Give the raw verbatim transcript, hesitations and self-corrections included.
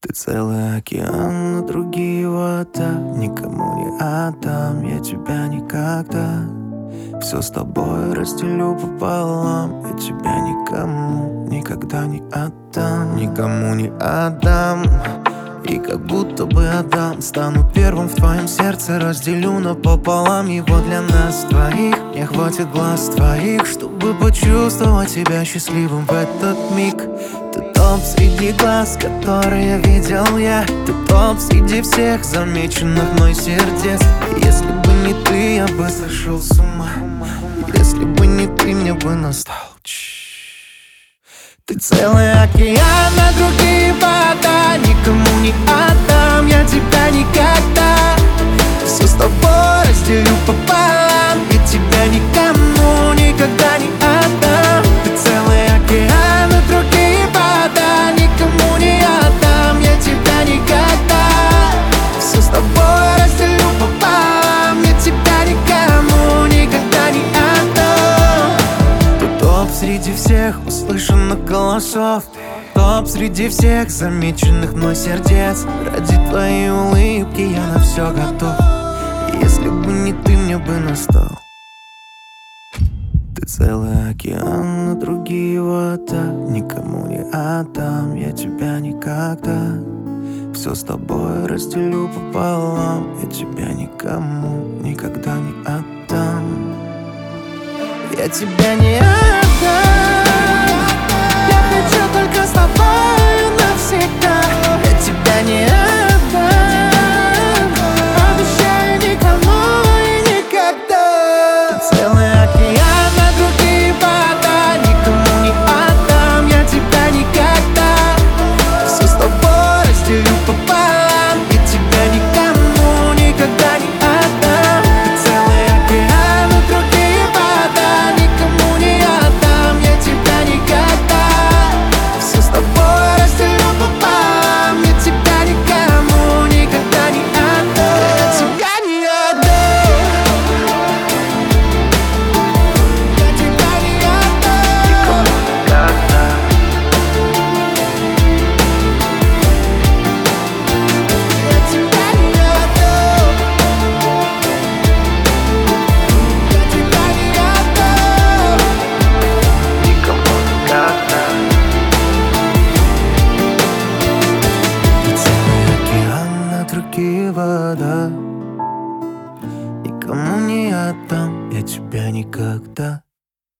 Ты целый океан, но другие вода. Никому не отдам я тебя никогда. Все с тобой разделю пополам. Я тебя никому никогда не отдам. Никому не отдам. И как будто бы отдам. Стану первым в твоем сердце. Разделю напополам его для нас двоих. Мне хватит глаз твоих, чтобы почувствовать себя счастливым в этот миг. Ты топ среди глаз, которые видел я. Ты топ среди всех замеченных мной сердец. Если бы не ты, я бы сошел с ума. Если бы не ты, мне бы настал. Ты целый океан, а другие вода. Никому не отдам я тебя никогда. Все с тобой разделю пополам. Я тебя никому никогда не отдам. Ты целый океан, а другие вода. Никому не отдам я тебя никогда. Все с тобой разделю пополам. Я тебя никому никогда не отдам. Ты топ среди всех услышанных голосов. Топ среди всех замеченных мной сердец. Ради твоей улыбки я на все готов. Если бы не ты, мне бы настал. Ты целый океан, но другие вода. Никому не отдам я тебя никогда. Все с тобой разделю пополам. Я тебя никому никогда не отдам. Я тебя не отдам. Я хочу только с тобой.